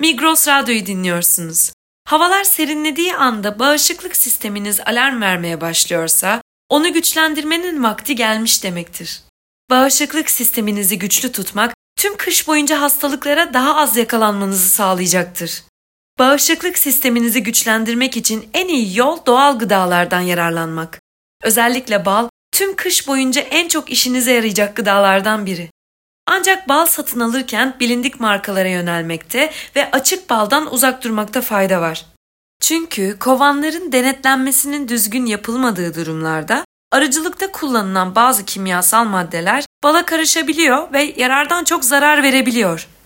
Migros Radyo'yu dinliyorsunuz. Havalar serinlediği anda bağışıklık sisteminiz alarm vermeye başlıyorsa, onu güçlendirmenin vakti gelmiş demektir. Bağışıklık sisteminizi güçlü tutmak, tüm kış boyunca hastalıklara daha az yakalanmanızı sağlayacaktır. Bağışıklık sisteminizi güçlendirmek için en iyi yol doğal gıdalardan yararlanmak. Özellikle bal, tüm kış boyunca en çok işinize yarayacak gıdalardan biri. Ancak bal satın alırken bilindik markalara yönelmekte ve açık baldan uzak durmakta fayda var. Çünkü kovanların denetlenmesinin düzgün yapılmadığı durumlarda arıcılıkta kullanılan bazı kimyasal maddeler bala karışabiliyor ve yarardan çok zarar verebiliyor.